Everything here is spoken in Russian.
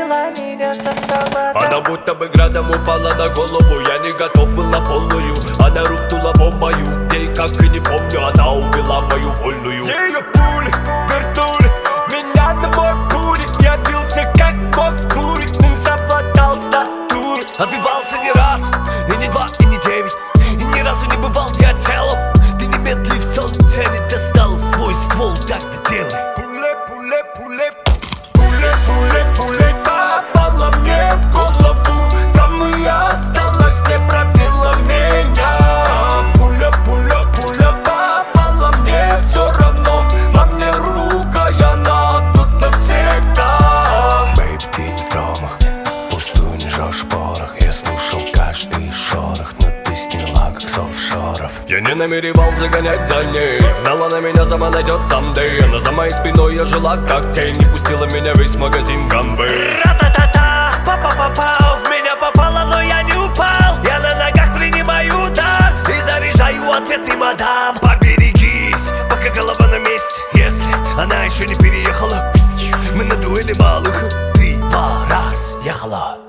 накрыла меня с автомата. Она будто бы градом упала на голову. Я не готов был на полную. Она рухнула бомбою. Ей как и не помню, она убила мою вольную. Ее пули вернули меня домой пули. Я бился как бокс пули. Не совладал с натурой. Отбивался не раз, и не два, и не 9. И ни разу не бывал я целым. Ты не медли в сон цели. Достал свой ствол, так ты делай. Пуля попала мне в голову. Там и осталась, не пробила меня. Пуля попала мне, все равно во мне рука, я на тут навсегда. Бэйб, ты не промах, впустую не жжешь порох. Я слушал каждый шорох, но ты сняла как с офшоров. Я не намеревался гонять за ней. Знала, на меня сама найдет someday. Но за моей спиной я жила как тень. Не пустила меня весь магазин ганбы. Ра-та-та-та, папа-попал, в меня попало, но я не упал. Я на ногах принимаю удар и заряжаю ответный мадам. Поберегись, пока голова на месте. Если она еще не переехала, мы на дуэли малых 3-2 раз ехала.